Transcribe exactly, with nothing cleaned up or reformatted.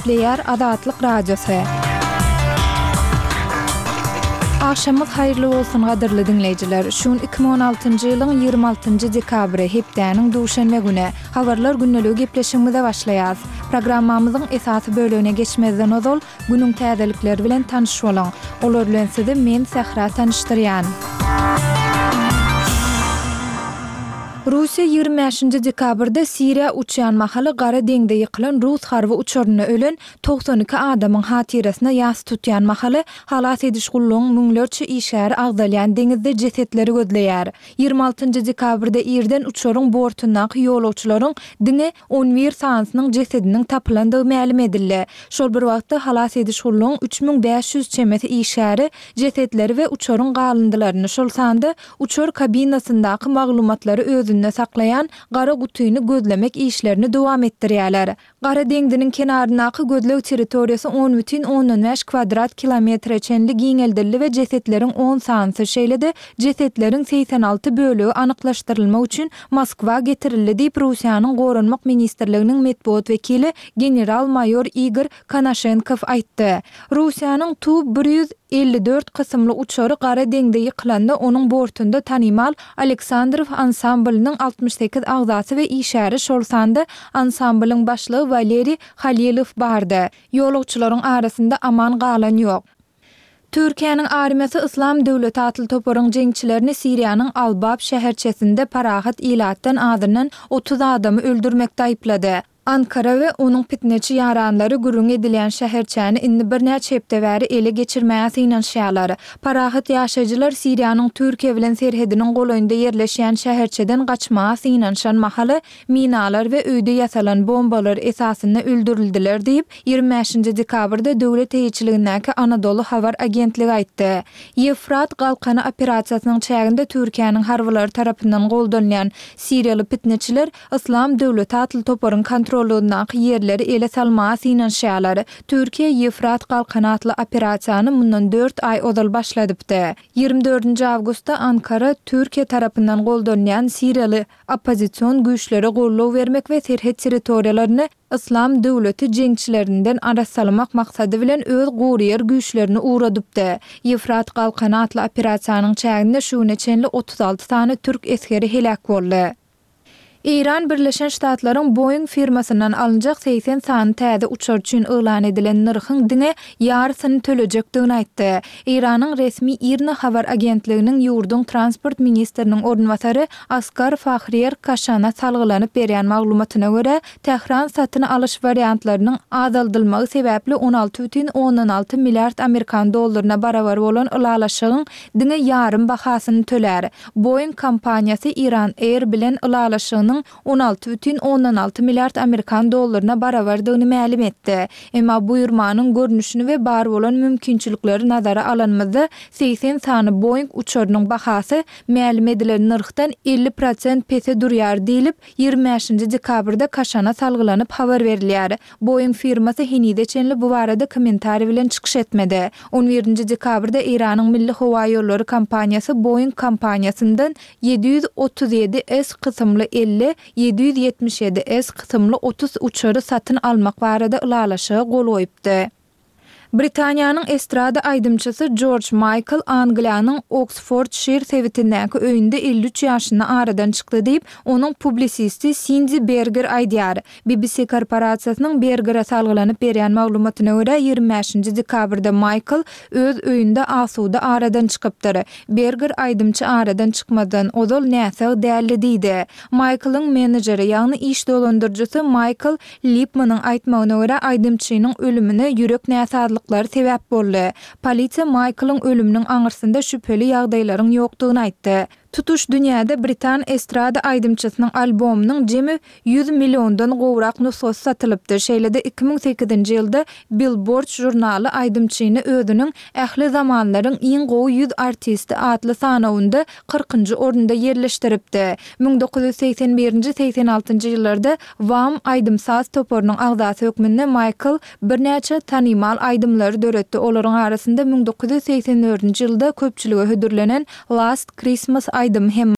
Nükleer Azatlyk Radiosu. Akşamyz hayrly bolsun gadyrly dinleýijiler. Şun iki bin on altyncy ýylyň ýygrimi altyncy dekabry hepdäniň duşanbe güne habarlar günneligi gepleşigimize başlaýar. Programmamyzyň esasy bölügine geçmezden ozal günüň täzelikleri bilen tanışyp bolan. Olar bilen sizi men Sahra tanışdyrýan. Russiya ýygrimi beşinji dekabrda Siriýa uçýan mahaly Gara deňde ýykylan Rus harby uçuryna ölen doksan iki adamyň hatyrasyna ýas tutýan mahaly halas ediş gullugyň müňlerçe işgäri agdalýan deňizde jesetleri gözleýär. ýygrimi altyncy dekabrda Irden uçuryň bortundaky ýolagçylaryň diňe on bir sansynyň jesediniň tapylandygy ma'lum edildi. Şol bir wagtda halas ediş gullugyň üç bin beş yüz çemeti işgäri jesetleri we uçuryň galyndylaryny şol sanda uçur kabinasyndaky maglumatlary özü saklayan gara gutuýuny gözlemek işlerini dowam etdirýärler. Gara deňdiniň kenaryndaky gözleg territoriýasy on бүтүn on beş kvadrat kilometr çenli giňeldildi we jesetleriň on sansy şeýlede jesetleriň seksen alty bölegi anyklaşdyrylmak üçin Moskwa getirildi diýip Russiýanyň Gorunmak ministrliginiň medpuat wekili general-mayor Igor Konashenkow aýtdy. Russiýanyň Tu bir yüz elli dört kysymly uçary Gara deňde ýyklanda onuň bortunda tanymal Aleksandrov ansambliniň altmış sekiz agzasy we işäri şol sanda ansambliniň başlygy Valeri Halilov bardy. Ýolagçylaryň arasynda aman galan ýok. Türkiýanyň armiýasy Islam döwleti atly toparyň jeňçilerini Siriýanyň Albab şäherçesinde parahat ilatdan adynyň otuz adamy öldürmekde aýplady. Ankara we onuň pitneçi ýaranlary gürrüň edilen şäherçäni indi bir näçe hepde bäri ele geçirmäsi inanşýarlar. Parahat ýaşaýjylar Siriýanyň Türkiýe bilen serhediniň golaýynda ýerleşýän şäherçeden gaçmasy inanşan mahaly minalar we öýde ýasalan bombalar esasynda öldürildiler diýip ýygrimi beşinji dekabrda döwlet teýçiligindäki Anadolu habar agentligi aýtdy. Ýefrat galkany operasiýasynyň çäginde Türkiýanyň harbylary tarapyndan goldanýan Siriýaly pitneçiler Islam döwleti atly toparyň kontrol Kontrolundaky yerleri ele salmasy inanşýarlar. Türkiýe Ýefrat galkanatly operasiýany mundan dört ay ozal başladypdy. ýygrimi dördünji awgustda Ankara Türkiýe tarapyndan goldanýan Siriýaly opozisiýon güýçleri gollaw bermek we serhet territoriýalaryny Islam döwleti jeňçilerinden arasalmak maksady bilen öz gowrýar güýçlerini uğradypdy. Ýefrat galkanatly operasiýanyň çäginde şuňa çenli otuz alty sany türk eskeri helak boldy. İran Birleşen Ştatlaryň Boeing firmasyndan alınjak seksen sany täze uçar üçin elan edilen narhyň diňe ýarsyny tölejakdygyny aýtdy. İranyň resmi İRNA habar agentliginiň ýurdun transport ministriniň ornwasary Askar Fahriyer Kaşana salgylanyp berýän maglumatyna görä, Tehran satyn alyş variantlarynyň azaldylmagy sebäpli on alty бүтүn on alty milliard Amerikan dollaryna barabar bolan ulalaşygyň diňe ýarym bahasyny tölär. Boeing kompaniýasy Iran Air bilen ulalaşygyň on alty бүтүn on alty milliard Amerikan dollaryna barabardygyny ma'lum etdi. Emma buýurmanyň görnüşini we bar bolan mümkinçilikleri nazara alınmada seksen sany Boeing uçarynyň bahasy ma'lum edilen narhdan elli prosent pese durýar diýilip ýygrimi beşinji dekabrda Kaşana salgylanyp habar berilýär. Boeing firmasy henide çenli bu barada kommentari bilen çykyş etmedi. on birinji dekabrda Iranyň Milli Howa ýollary kompaniýasy Boeing kompaniýasyndan yedi yüz otuz yedi S kysymly elli yedi yüz yetmiş yedi S kysymly otuz uçary satyn almak barada ulalaşyga gol goýupdy. Britaniýanyň estrada aýdymçysy George Michael Angliýanyň Oxfordshire sewitindäki öýünde elli üç ýaşyna aradan çykdy diýip onuň publisisti Cindy Berger aýdýar. B B C korporasiýasynyň Berger'e salgylanyp berýän maglumatyna görä ýygrimi beşinji dekabrda Michael öz öýünde asuda aradan çykypdyr. Berger aýdymçy aradan çykmadan ozal näse däli diýdi. Michael'yň menejeri ýagny iş dolandyrjysy Michael Lipmanyň aýtmagyna görä aýdymçynyň ölümine ýürek näsazlyk sebäp boldy. Polisiýa Michael'ın ölüminiň aňyrsynda şüpheli ýagdaýlaryň ýokdugyny aýtdy. Tutuş dünýäde Britan estrada aýdymçysynyň albomynyň jemi yüz milliondan gowrak nusxasy satylypdy. Şeýlede iki bin sekizinji ýylda Billboard jurnaly aýdymçyny özüniň ähli zamanlaryň iň gowy yüz artisti adly sanawynda kırkıncı orunda yerleşdiripdi. bin dokuz yüz seksen birinji seksen altynjy ýyllarda Wham aýdymsaz toparynyň agzasy hökmünde Michael bir näçe tanymal aýdymlary döretdi. Olaryň arasynda bin dokuz yüz seksen dördünji ýylda köpçüligi hödürlenen Last Christmas aýdym hem